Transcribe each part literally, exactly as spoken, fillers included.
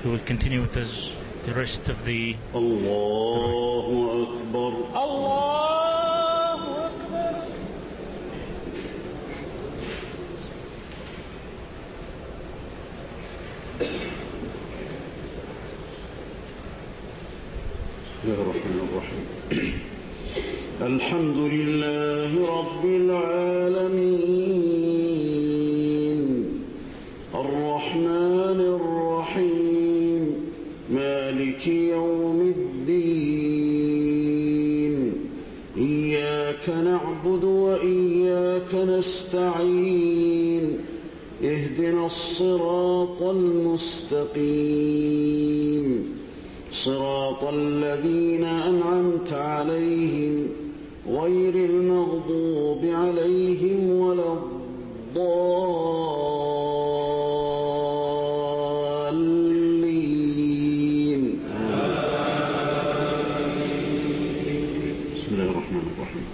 We will continue with this, the rest of the... Allahu Akbar. Allahu Akbar. بسم الله الرحمن الرحيم. الحمد لله رب العالمين الرحمن الرحيم مالك يوم الدين إياك نعبد وإياك نستعين اهدنا الصراط المستقيم صراط الذين أنعمت عليهم غير المغضوب عليهم ولا الضالين. بسم الله الرحمن الرحيم.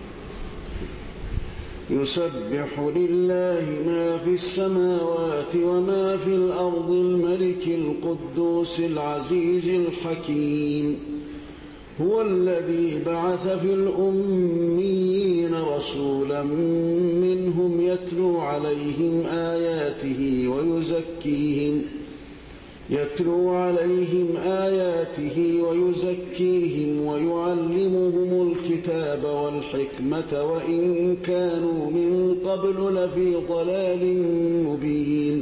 يسبح لله ما في السماوات وما في الأرض الملك القدوس العزيز الحكيم هو الذي بعث في الأميين رسولا منهم يتلو عليهم آياته ويزكيهم يتلو عليهم آياته ويزكيهم ويعلمهم الكتاب والحكمة وإن كانوا من قبل لفي ضلال مبين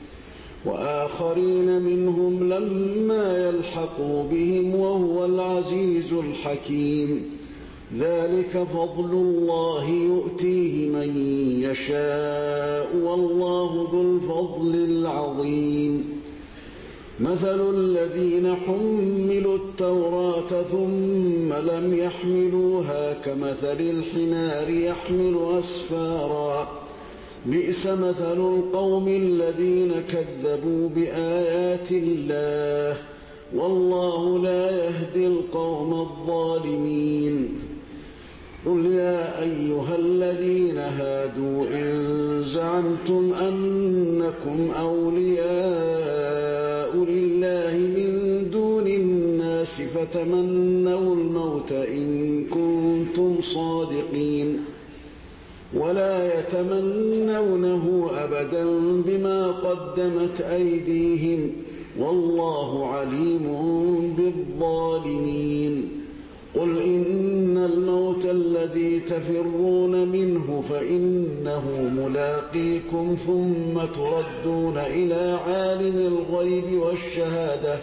وآخرين منهم لما يلحقوا بهم وهو العزيز الحكيم ذلك فضل الله يؤتيه من يشاء والله ذو الفضل العظيم. مثل الذين حملوا التوراة ثم لم يحملوها كمثل الحمار يحمل أسفارا بئس مثل القوم الذين كذبوا بآيات الله والله لا يهدي القوم الظالمين. قل يا أيها الذين هادوا إن زعمتم أنكم أولياء لله من دون الناس فتمنوا الموت إن كنتم صادقين ولا يتمنونه أبدا بما قدمت أيديهم والله عليم بالظالمين. قل إن الموت الذي تفرون منه فإنه ملاقيكم ثم تردون إلى عالم الغيب والشهادة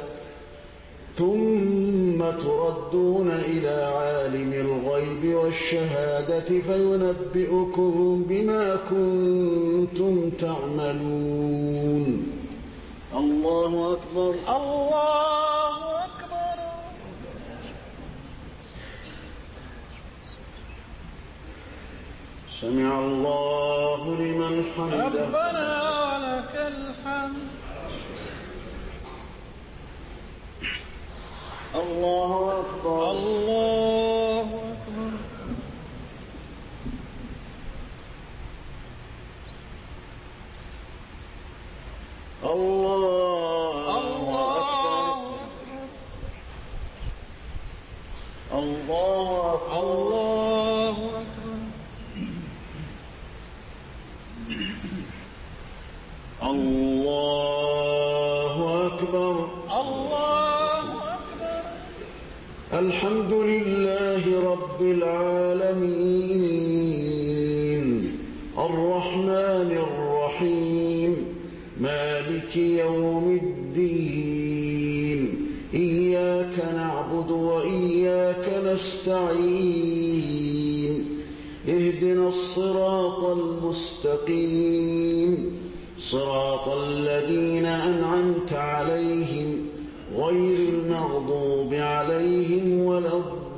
ثم تردون إلى عالم الغيب والشهادة فينبئكم بما كنتم تعملون. الله أكبر. الله أكبر. سمع الله لمن حمده. ربنا ولك الحمد. الله أكبر. الله أكبر. الله الله أكبر. الله أكبر. الله أكبر. الله أكبر. الله أكبر. الحمد لله رب العالمين الرحمن الرحيم مالك يوم الدين إياك نعبد وإياك نستعين اهدنا الصراط المستقيم صراط الذين أنعمت عليهم غير المغضوب عليهم ولا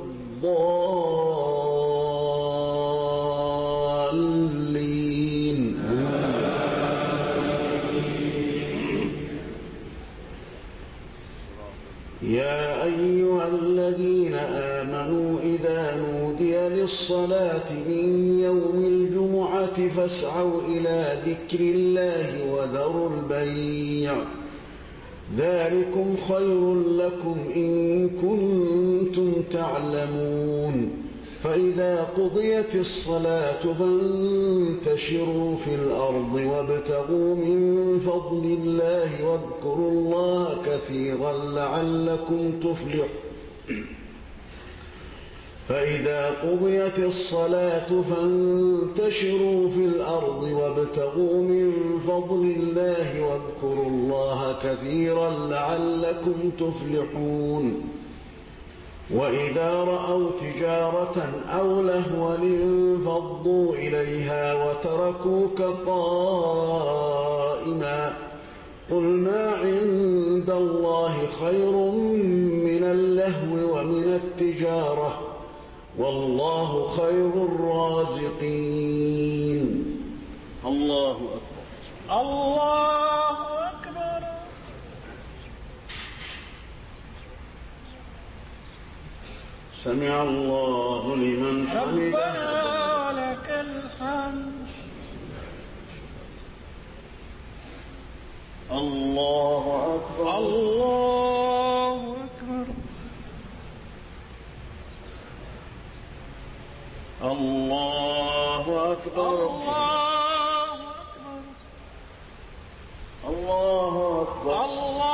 الضالين. يا أيها الذين آمنوا إذا نودي للصلاة من يوم الجمعة فاسعوا إلى ذكر الله وذروا البيع ذلكم خير لكم إن كنتم تعلمون فإذا قضيت الصلاة فانتشروا في الأرض وابتغوا من فضل الله واذكروا الله كثيرا لعلكم تفلحون فإذا قضيت الصلاة فانتشروا في الأرض وابتغوا من فضل الله واذكروا الله كثيرا لعلكم تفلحون وإذا رأوا تجارة أو لهوا انفضوا إليها وتركوك قائما قل ما عند الله خير من اللهو ومن التجارة والله خير الرازقين. الله أكبر. الله أكبر. سمع الله لمن حمده. ربنا ولك الحمد. الله أكبر. الله أكبر. الله أكبر. الله أكبر. الله أكبر.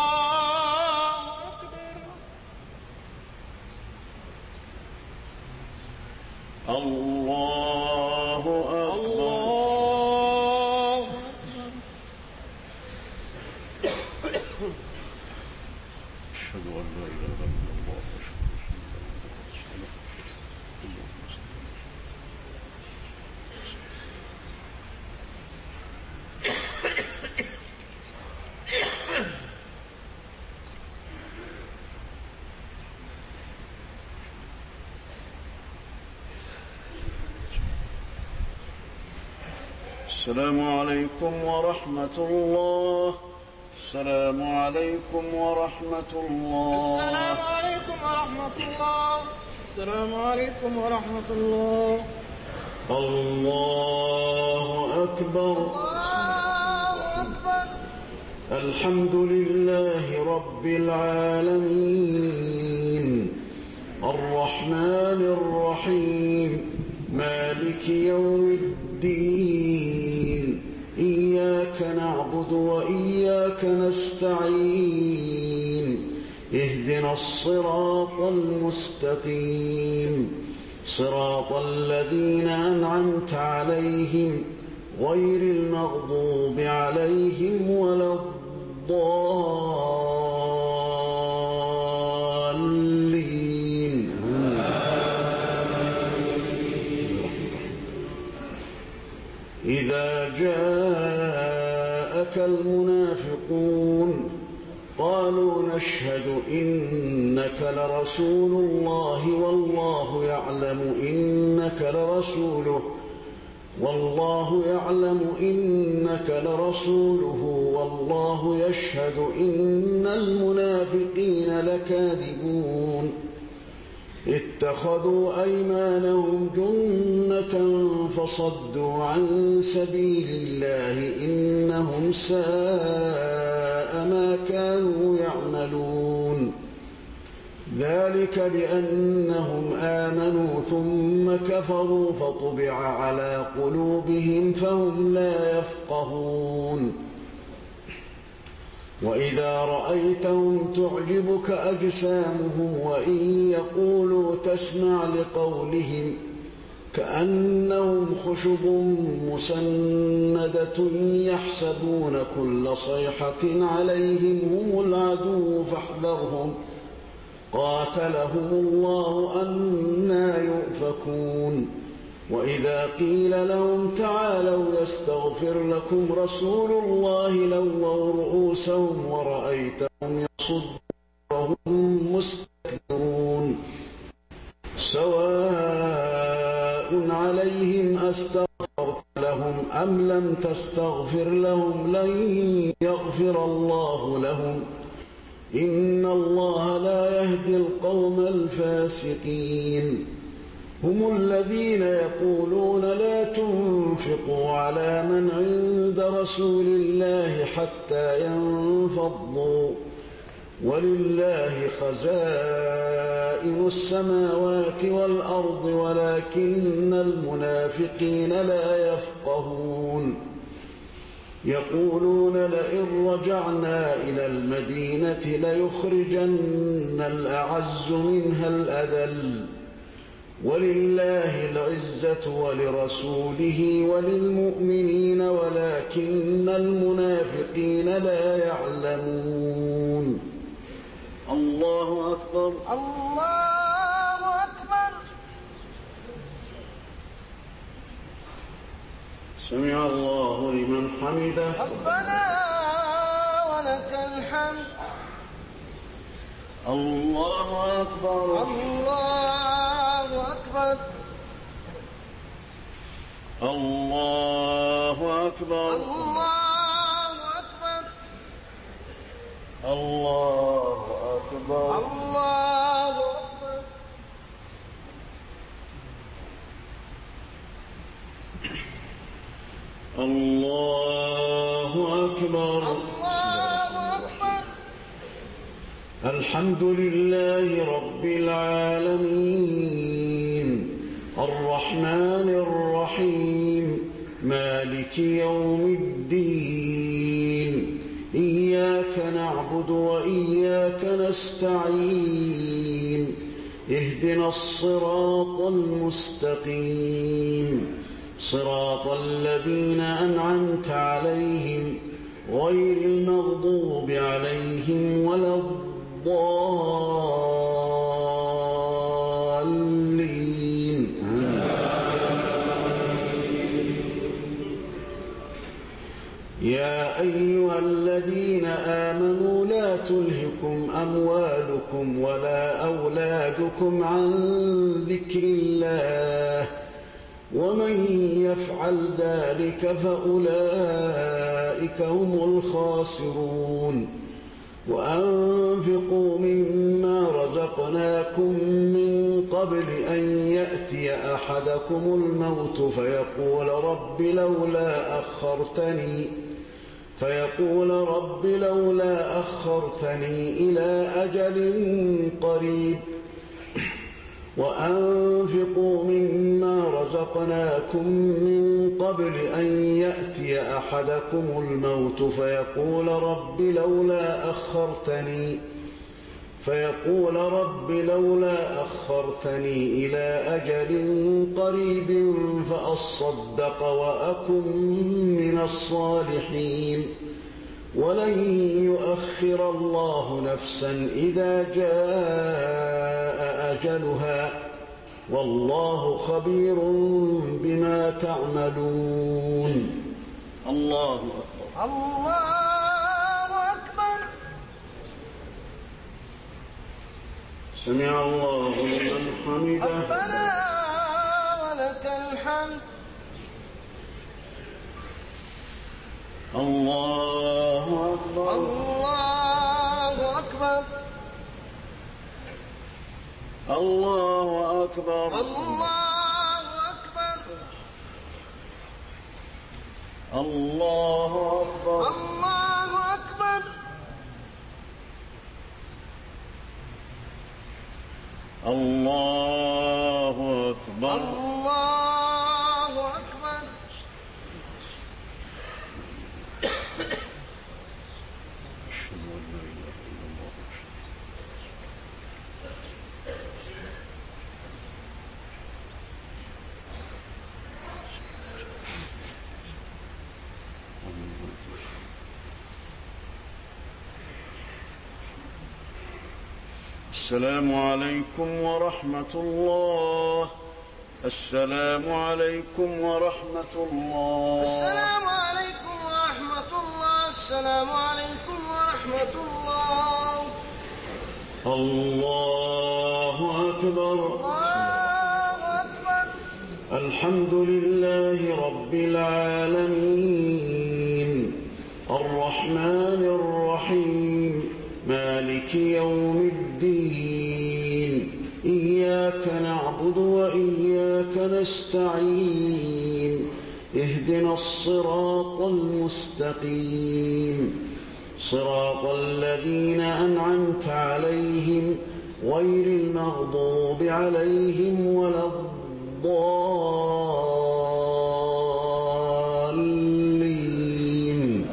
الله الله أكبر. أكبر. الله أكبر. أشهد أن لا إله إلا الله أشهد أن لا السلام عليكم ورحمة الله. السلام عليكم ورحمة الله. السلام عليكم ورحمة الله. السلام عليكم ورحمة الله. الله أكبر. الله أكبر. الحمد لله رب العالمين الرحمن الرحيم مالك يوم الدين إياك نعبد وإياك نستعين اهدنا الصراط المستقيم صراط الذين أنعمت عليهم غير المغضوب عليهم ولا الضالين. إذا جاءك المنافقون قالوا نشهد إنك لرسول الله والله يعلم إنك لرسوله والله يعلم إنك لرسوله والله يشهد إن المنافقين لكاذبون اتخذوا أيمانهم جنة فصدوا عن سبيل الله إنهم ساء ما كانوا يعملون ذلك بأنهم آمنوا ثم كفروا فطبع على قلوبهم فهم لا يفقهون وإذا رأيتهم تعجبك أجسامهم وإن يقولوا تسمع لقولهم كأنهم خشب مسندة يحسبون كل صيحة عليهم هم العدو فاحذرهم قاتلهم الله أنى يؤفكون وإذا قيل لهم تعالوا يستغفر لكم رسول الله لووا رؤوسهم ورأيتهم يصدون وهم مستكبرون سواء عليهم أستغفرت لهم أم لم تستغفر لهم لن يغفر الله لهم إن الله لا يهدي القوم الفاسقين هم الذين يقولون لا تنفقوا على من عند رسول الله حتى ينفضوا ولله خزائن السماوات والأرض ولكن المنافقين لا يفقهون يقولون لئن رجعنا إلى المدينة ليخرجن الأعز منها الأذل ولله العزة ولرسوله وللمؤمنين ولكن المنافقين لا يعلمون. الله أكبر. الله أكبر. سمع الله لمن حمده. ربنا ولك الحمد. الله أكبر. الله أكبر. الله أكبر. الله أكبر. الله أكبر. الله أكبر. الله أكبر. الله أكبر. الحمد لله رب العالمين الرحمن الرحيم مالك يوم الدين إياك نعبد وإياك نستعين اهدنا الصراط المستقيم صراط الذين أنعمت عليهم غير المغضوب عليهم ولا الضالين. يا أيها الذين آمنوا لا تلهكم أموالكم ولا أولادكم عن ذكر الله ومن يفعل ذلك فأولئك هم الخاسرون. وأنفقوا مما رزقناكم من قبل أن يأتي أحدكم الموت فيقول رب لولا أخرتني فيقول رب لولا أخرتني إلى أجل قريب وأنفقوا مما رزقناكم من قبل أن يأتي أحدكم الموت فيقول رب لولا أخرتني فيقول رب لولا أخرتني إلى أجل قريب فأصدق وأكن من الصالحين ولن يؤخر الله نفسا إذا جاء أجلها والله خبير بما تعملون. الله أكبر. الله أكبر. سمع الله لمن حمده. ربنا ولك الحمد. الله أكبر. الله أكبر. الله أكبر. الله أكبر. الله أكبر. الله أكبر. الله أكبر. الله أكبر. أشهد أن لا إله إلا الله السلام عليكم ورحمة الله. السلام عليكم ورحمة الله. السلام عليكم ورحمة الله. السلام عليكم ورحمة الله. الله أكبر. الله أكبر. الحمد لله رب العالمين الرحمن الرحيم مالك يوم الدين إياك نعبد وإياك نستعين اهدنا الصراط المستقيم صراط الذين أنعمت عليهم غير المغضوب عليهم ولا الضالين.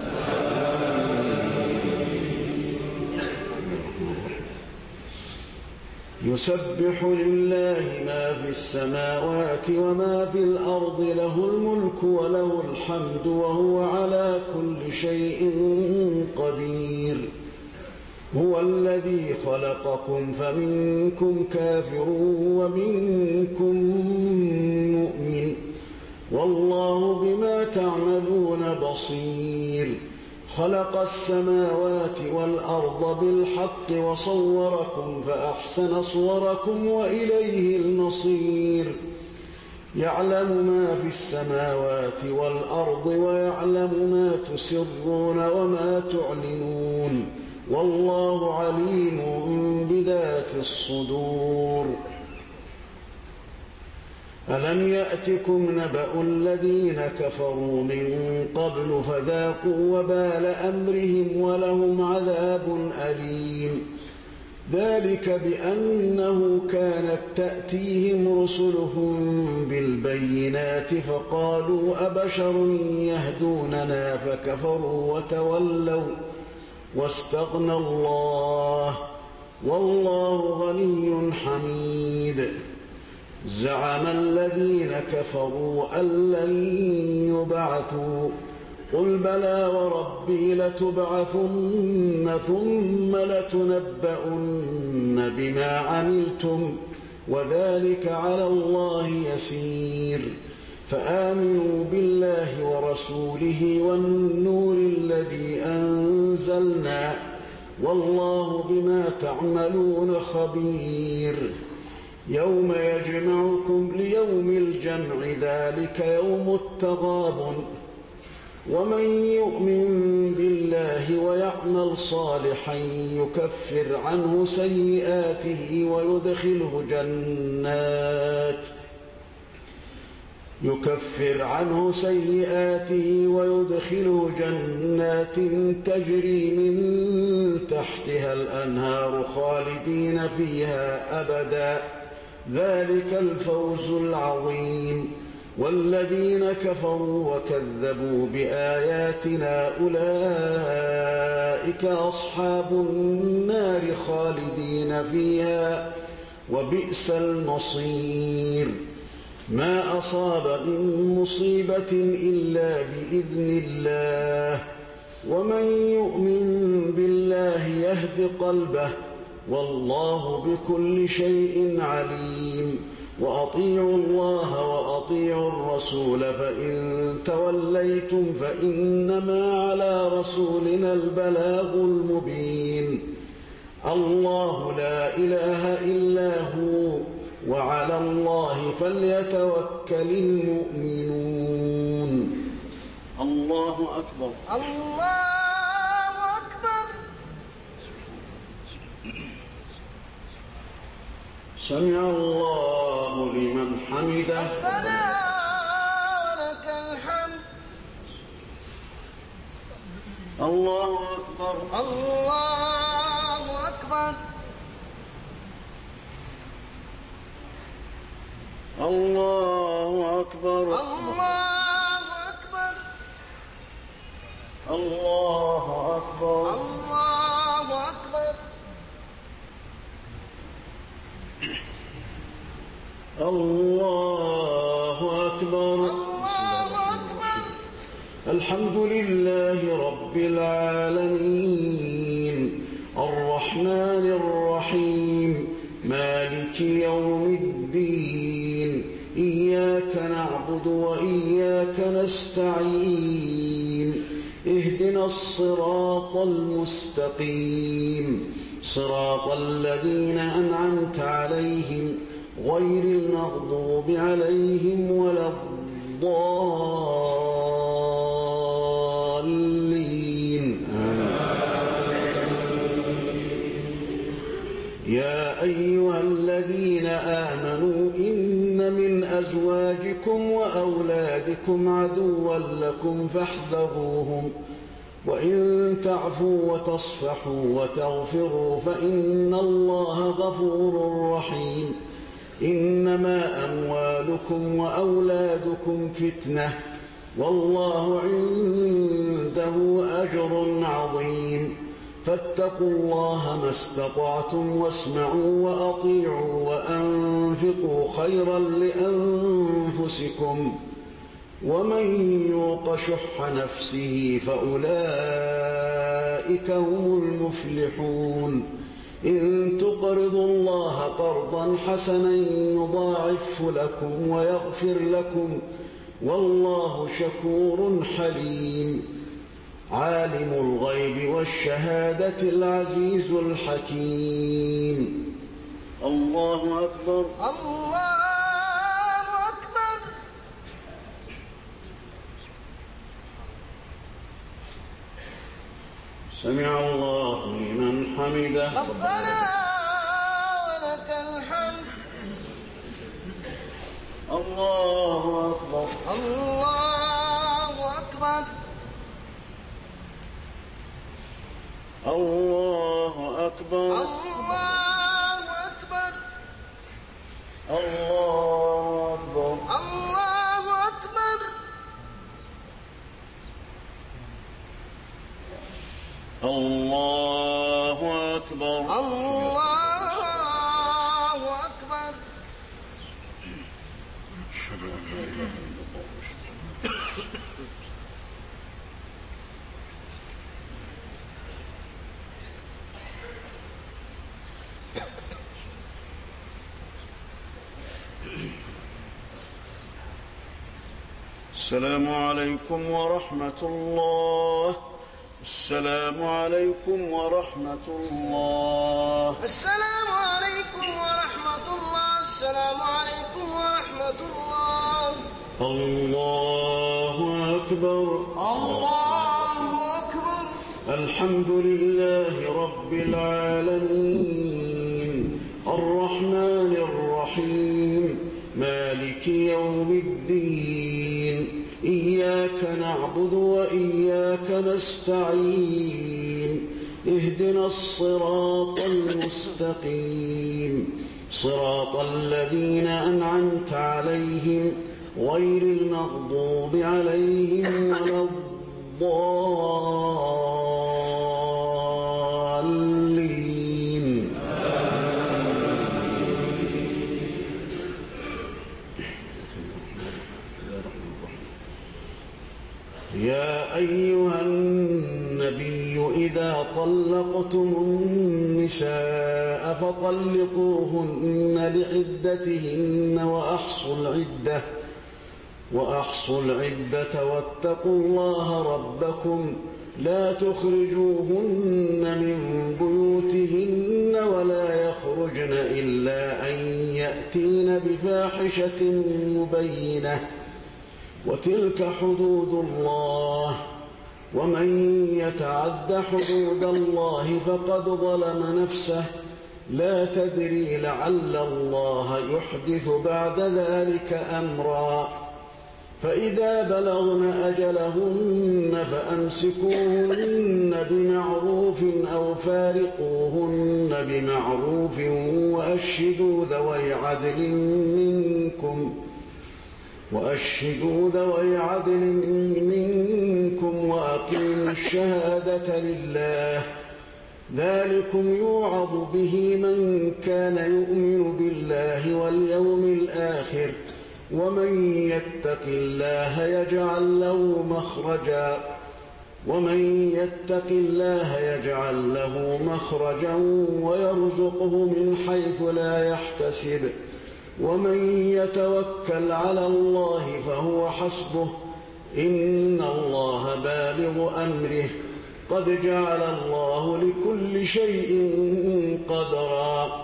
يسبح لله ما في السماوات وما في الأرض، له الملك وله الحمد وهو على كل شيء قدير. هو الذي خلقكم فمنكم كافر ومنكم مؤمن، والله بما تعملون بصير. خلق السماوات والأرض بالحق وصوركم فأحسن صوركم وإليه المصير. يعلم ما في السماوات والأرض ويعلم ما تسرون وما تعلنون، والله عليم بذات الصدور. ألم يأتكم نبأ الذين كفروا من قبل فذاقوا وبال أمرهم ولهم عذاب أليم. ذلك بأنه كانت تأتيهم رسلهم بالبينات فقالوا أبشر يهدوننا فكفروا وتولوا واستغنى الله، والله غني حميد. زعم الذين كفروا أن لن يبعثوا، قل بلى وربي لتبعثن ثم لتنبؤن بما عملتم وذلك على الله يسير. فآمنوا بالله ورسوله والنور الذي أنزلنا، والله بما تعملون خبير. يوم يجمعكم ليوم الجمع ذلك يوم التغابن، ومن يؤمن بالله ويعمل صالحا يكفر عنه سيئاته ويدخله جنات يكفر عنه سيئاته ويدخله جنات تجري من تحتها الأنهار خالدين فيها أبدا، ذلك الفوز العظيم. والذين كفروا وكذبوا بآياتنا أولئك أصحاب النار خالدين فيها وبئس المصير. ما أصاب من مصيبة إلا بإذن الله، ومن يؤمن بالله يهد قلبه، والله بكل شيء عليم. وأطيعوا الله وأطيعوا الرسول، فإن توليتم فإنما على رسولنا البلاغ المبين. الله لا إله إلا هو، وعلى الله فليتوكل المؤمنون. الله أكبر. الله أكبر. سمع الله لمن حمده. ربنا ولك الحمد. الله أكبر. الله أكبر. الله أكبر. الله أكبر. الله أكبر. الله أكبر. الله أكبر. الله أكبر. الحمد لله رب العالمين، الرحمن الرحيم، مالك يوم الدين. إياك نعبد وإياك نستعين. اهدنا الصراط المستقيم، صراط الذين أنعمت عليهم غير المغضوب عليهم ولا الضالين. يا أيها الذين آمنوا إن من أزواجكم وأولادكم عدوا لكم فاحذروهم وإن تعفوا وتصفحوا وتغفروا فإن الله غفور رحيم. إنما أموالكم وأولادكم فتنة والله عنده أجر عظيم. فاتقوا الله ما استطعتم واسمعوا وأطيعوا وأنفقوا خيرا لأنفسكم ومن يوق شح نفسه فأولئك هم المفلحون. إن تقرضوا الله قرضا حسنا يضاعفه لكم ويغفر لكم والله شكور حليم. عالم الغيب والشهادة العزيز الحكيم. الله أكبر. الله أكبر. سمع الله لمن حمده. ربنا ولك الحمد. الله أكبر. الله أكبر. الله أكبر. الله أكبر. الله أكبر. الله أكبر. الله أكبر. الله أكبر. أشهد أن لا إله إلا الله السلام عليكم ورحمة الله. السلام عليكم ورحمة الله. السلام عليكم ورحمة الله. السلام عليكم ورحمة الله. الله أكبر. الله أكبر. الحمد لله رب العالمين الرحمن الرحيم مالك يوم الدين. إياك نعبد وإياك نستعين. اهدنا الصراط المستقيم صراط الذين أنعمت عليهم غير المغضوب عليهم ولا الضالين. يا أيها النبي إذا طلقتم النساء فطلقوهن لعدتهن وأحصوا العدة وأحصوا العدة واتقوا الله ربكم لا تخرجوهن من بيوتهن ولا يخرجن إلا أن يأتين بفاحشة مبينة وتلك حدود الله ومن يتعد حدود الله فقد ظلم نفسه لا تدري لعل الله يحدث بعد ذلك أمرا. فإذا بلغن أجلهن فأمسكوهن بمعروف أو فارقوهن بمعروف وأشهدوا ذوي عدل منكم وأشهدوا ذوي عدل منكم وأقيموا الشهادة لله ذلكم يوعظ به من كان يؤمن بالله واليوم الآخر ومن يتق الله يجعل له مخرجا ومن يتق الله يجعل له مخرجا ويرزقه من حيث لا يحتسب ومن يتوكل على الله فهو حسبه إن الله بالغ أمره قد جعل الله لكل شيء قدرا.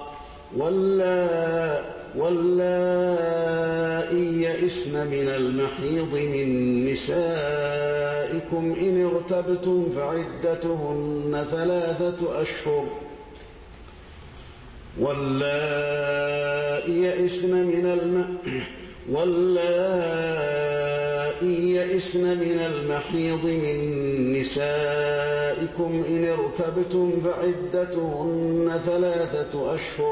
واللائي يئسن من المحيض من نسائكم إن ارتبتم فعدتهن ثلاثة أشهر واللائي يئسن من الم... واللائي واللائي يئسن من المحيض من نسائكم إن ارتبتم فعدتهن ثلاثة أشهر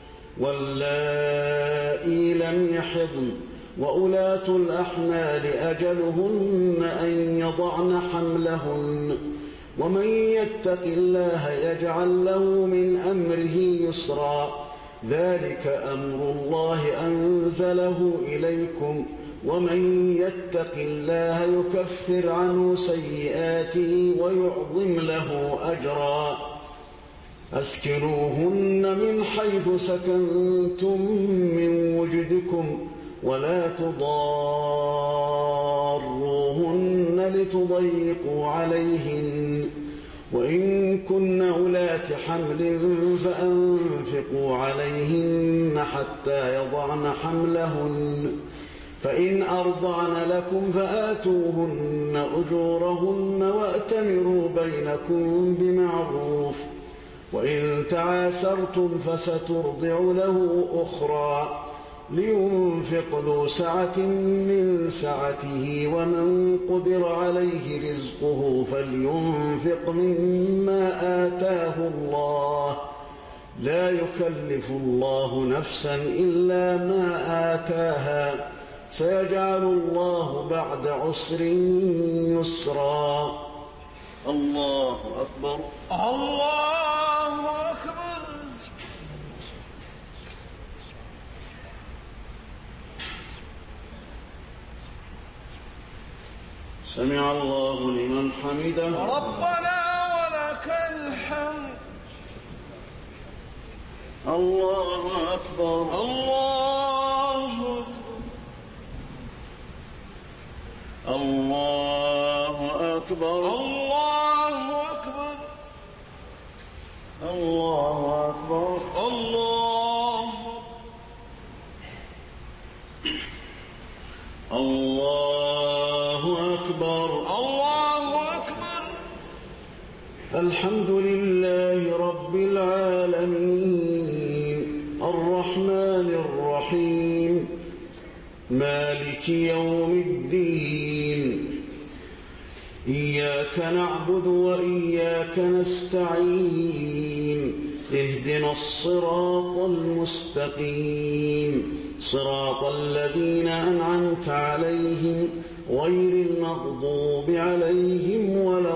واللائي لم يحضن وأولاة الأحمال أجلهن أن يضعن حملهن ومن يتق الله يجعل له من أمره يسرا ذلك أمر الله أنزله إليكم ومن يتق الله يكفر عنه سيئاته ويعظم له أجرا أسكنوهن من حيث سكنتم من وجدكم ولا تضاروهن لتضيقوا عليهن وإن كن أولات حمل فأنفقوا عليهن حتى يضعن حملهن فإن أرضعن لكم فآتوهن أجورهن وأتمروا بينكم بمعروف وإن تعاسرتم فسترضع له أخرى لينفق ذو سعة من سعته ومن قدر عليه رزقه فلينفق مما آتاه الله لا يكلف الله نفسا إلا ما آتاها سيجعل الله بعد عسر يسرا الله أكبر الله أكبر. سمع الله لمن حمده ربنا ولك الحمد. الله أكبر الله الله أكبر الله أكبر الله أكبر الله الله أكبر الله أكبر. الحمد لله رب العالمين الرحمن الرحيم مالك يوم الدين إياك نعبد وإياك نستعين اهدنا الصراط المستقيم صراط الذين أنعمت عليهم غير المغضوب عليهم ولا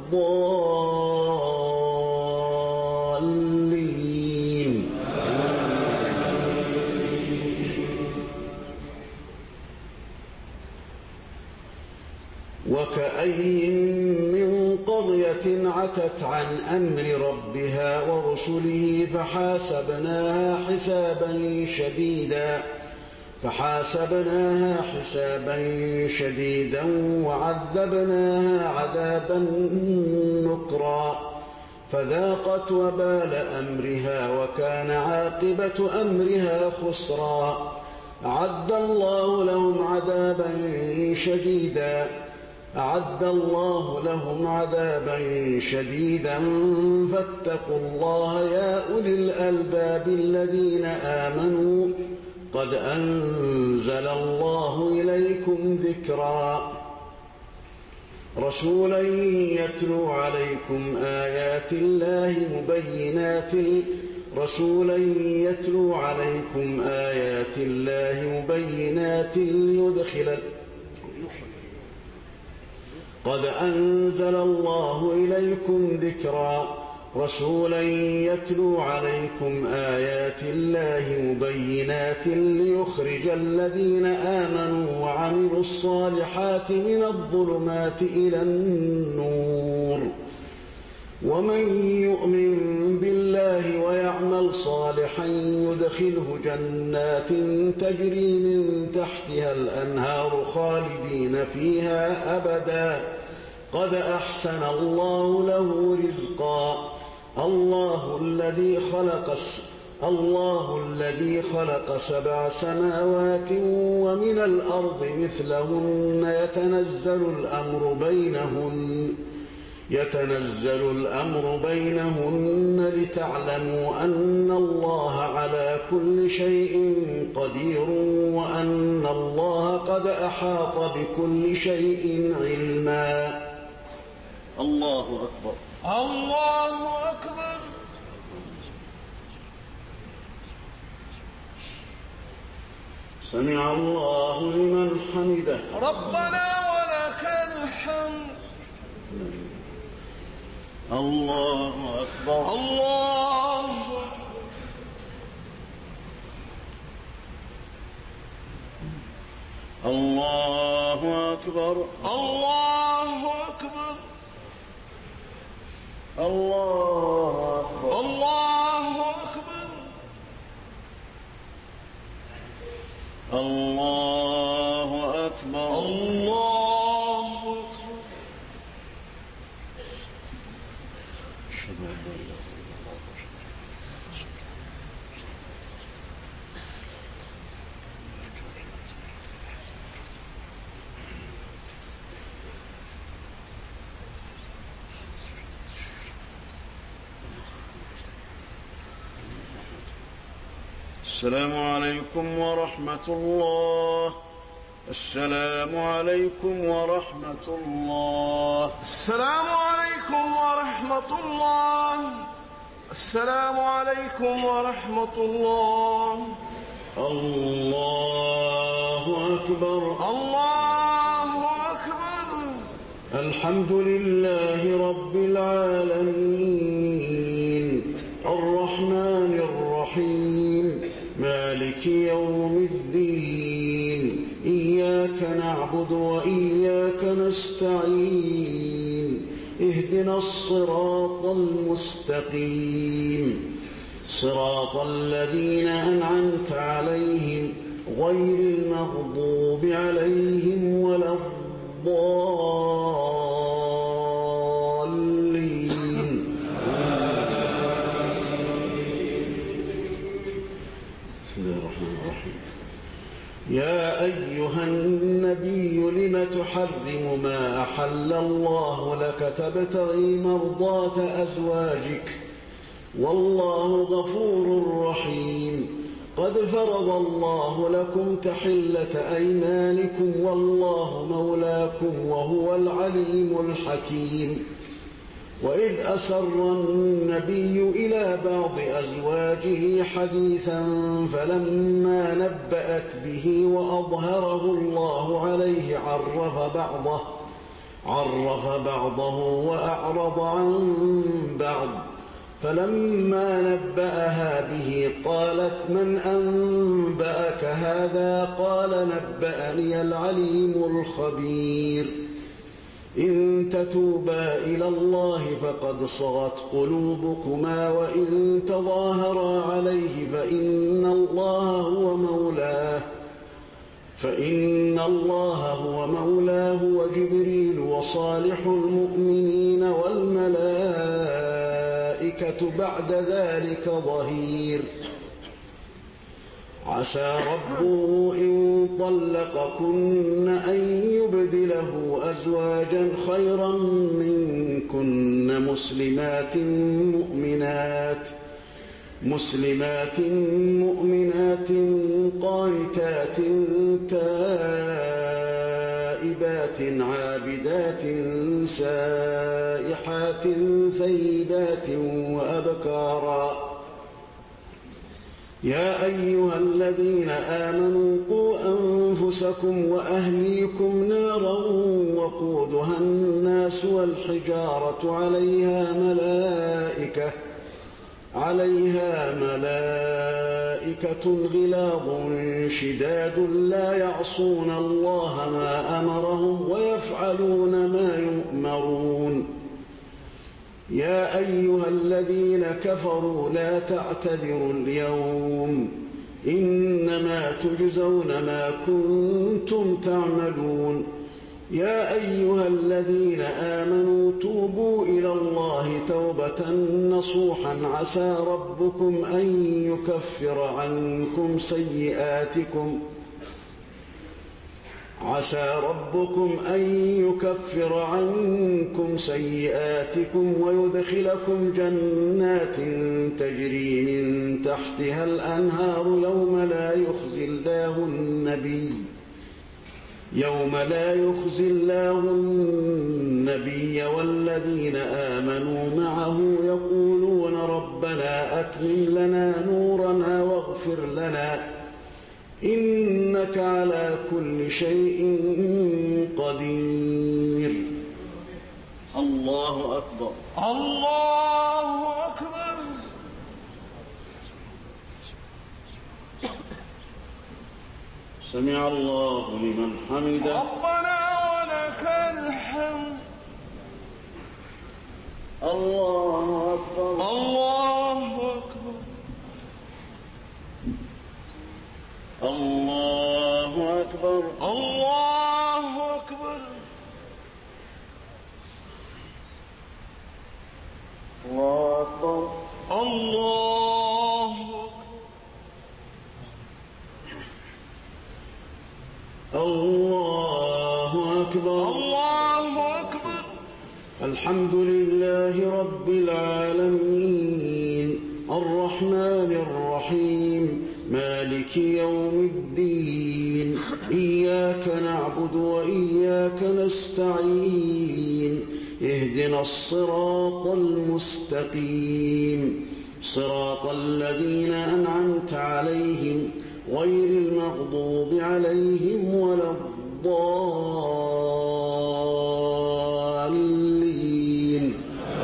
الضالين. وكأي من قرية عتت عن أمر ربها ورسله فحاسبناها حسابا شديدا فحاسبناها حسابا شديدا وعذبناها عذابا نكرا فذاقت وبال أمرها وكان عاقبة أمرها خسرا أعد الله لهم عذابا شديدا أعد الله لهم عذابا شديدا فاتقوا الله يا أولي الألباب الذين آمنوا قد أنزل الله إليكم ذكرا رسولا يتلو عليكم آيات الله مبينات رسولا يتلو عليكم آيات الله مبينات ليدخل قد أنزل الله إليكم ذكرا رسولا يتلو عليكم آيات الله مبينات ليخرج الذين آمنوا وعملوا الصالحات من الظلمات إلى النور ومن يؤمن بالله ويعمل صالحا يدخله جنات تجري من تحتها الأنهار خالدين فيها أبدا قد أحسن الله له رزقا الله الذي خلق الله الذي خلق سبع سماوات ومن الأرض مثلهن يتنزل الأمر بينهن يتنزل الأمر بينهن لتعلموا أن الله على كل كل شيء قدير وأن الله قد أحاط بكل شيء علما. الله أكبر. الله أكبر. سمع الله لمن حمده. ربنا ولك الحمد. الله أكبر. الله الله أكبر. الله أكبر. الله أكبر. الله أكبر. الله أكبر. الله أشهد أن لا إله إلا الله. السلام عليكم ورحمة الله. السلام عليكم ورحمة الله. السلام عليكم ورحمة الله. السلام عليكم ورحمة الله. الله أكبر. الله أكبر. الحمد لله رب العالمين الرحمن الرحيم مالك يوم الدين إياك نعبد وإياك نستعين اهدنا الصراط المستقيم صراط الذين أنعمت عليهم غير المغضوب عليهم ولا الضالين. بسم الله الرحمن الرحيم. يا أيها النبي لم تحرم ما أحل الله لك تبتغي مرضات أزواجك والله غفور رحيم. قد فرض الله لكم تحلة أيمانكم والله مولاكم وهو العليم الحكيم. وإذ أسر النبي إلى بعض أزواجه حديثا فلما نبأت به وأظهره الله عليه عرف بعضه عرف بعضه وأعرض عن بعض فلما نبأها به قالت من أنبأك هذا قال نبأني العليم الخبير. إن تتوبا إلى الله فقد صغت قلوبكما وإن تظاهرا عليه فإن الله هو مولاه فإن الله هو مولاه وجبريل وصالح المؤمنين والملائكة بعد ذلك ظهير. عسى ربه إن طلقكن أن يبدله أزواجا خيرا منكن مسلمات مؤمنات مسلمات مؤمنات قانتات تائبات عابدات سائحات ثيبات وأبكارا. يا أيها الذين آمنوا قوا أنفسكم وأهليكم نارا وقودها الناس والحجارة عليها ملائكة عليها ملائكة غلاظ شداد لا يعصون الله ما أمرهم ويفعلون ما يؤمرون. يا أيها الذين كفروا لا تعتذروا اليوم إنما تجزون ما كنتم تعملون. يا أيها الذين آمنوا توبوا إلى الله توبة نصوحا عسى ربكم أن يكفر عنكم سيئاتكم عسى ربكم أن يكفر عنكم سيئاتكم ويدخلكم جنات تجري من تحتها الأنهار يوم لا يخزي الله النبي يوم لا يخزي الله النبي والذين آمنوا معه يقولون ربنا أتمم لنا نورنا واغفر لنا إنك على كل شيء قدير. الله أكبر. الله أكبر. سمع الله لمن حمده. ربنا ولك الحمد. الله أكبر. الله أكبر. الله أكبر. الله أكبر. الله أكبر. الله الله أكبر. الله أكبر. الحمد لله رب العالمين الرحمن الرحيم مالك يوم الدين إياك نعبد وإياك نستعين اهدنا الصراط المستقيم صراط الذين أنعمت عليهم غير المغضوب عليهم ولا الضالين.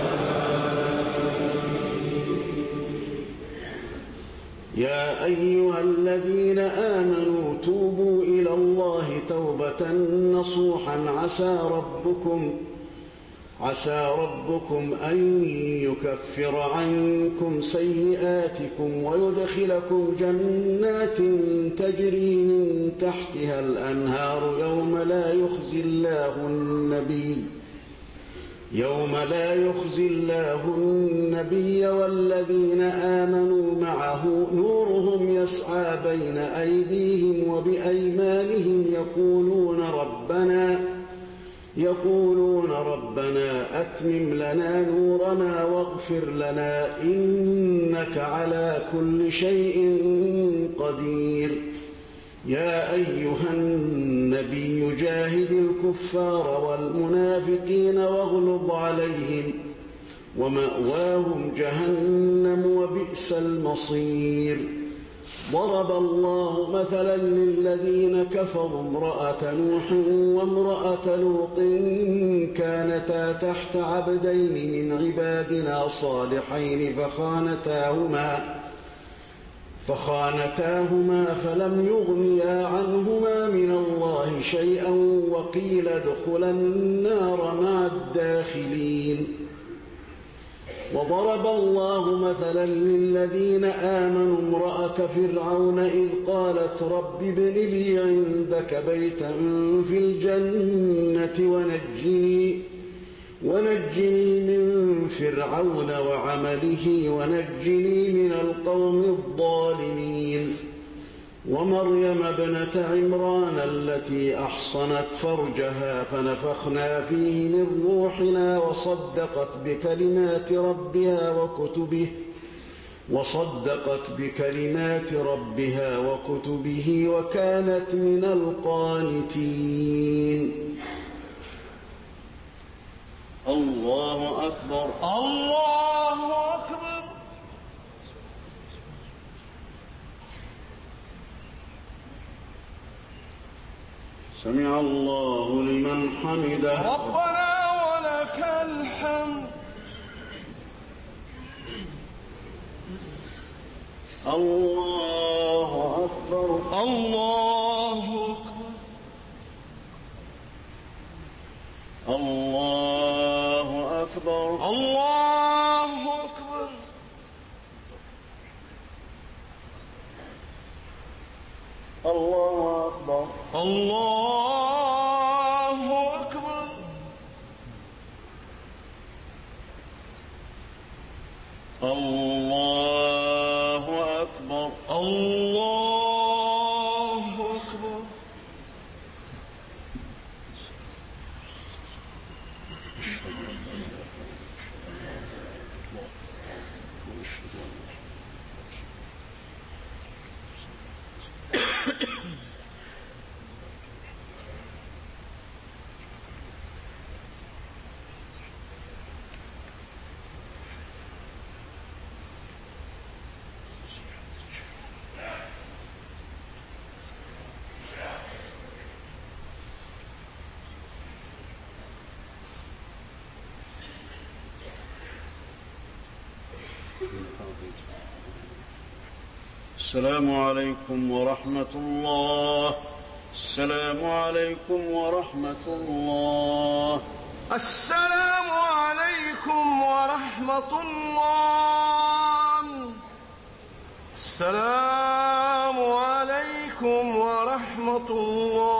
يا أيها الذين آمنوا توبوا إلى الله توبة نصوحا عسى ربكم عسى ربكم أن يكفر عنكم سيئاتكم ويدخلكم جنات تجري من تحتها الأنهار يوم لا يخزي الله النبي يوم لا يخزي الله النبي والذين آمنوا معه نورهم يسعى بين أيديهم وبأيمانهم يقولون ربنا يقولون ربنا أتمم لنا نورنا واغفر لنا إنك على كل شيء قدير. يا أيها النبي جاهد الكفار والمنافقين واغلظ عليهم ومأواهم جهنم وبئس المصير. ضرب الله مثلا للذين كفروا امرأة نوح وامرأة لوط كانتا تحت عبدين من عبادنا صالحين فخانتاهما فخانتاهما فلم يغنيا عنهما من الله شيئا وقيل ادخلا النار مع الداخلين. وضرب الله مثلا للذين آمنوا امرأة فرعون إذ قالت رب ابن لي عندك بيتا في الجنة ونجني ونجني من فرعون وعمله ونجني من القوم الظالمين. ومريم ابنة عمران التي أحصنت فرجها فنفخنا فيه من روحنا وصدقت بكلمات ربها وكتبه وصدقت بكلمات ربها وكتبه وكانت من القانتين. الله أكبر. الله أكبر. سمع الله لمن حمده. ربنا ولك الحمد. الله أكبر. الله أكبر. الله أكبر. الله أكبر. الله أكبر. الله أكبر. الله أكبر. الله أكبر. السلام عليكم ورحمة الله. السلام عليكم ورحمة الله. السلام عليكم ورحمة الله. السلام عليكم ورحمة الله.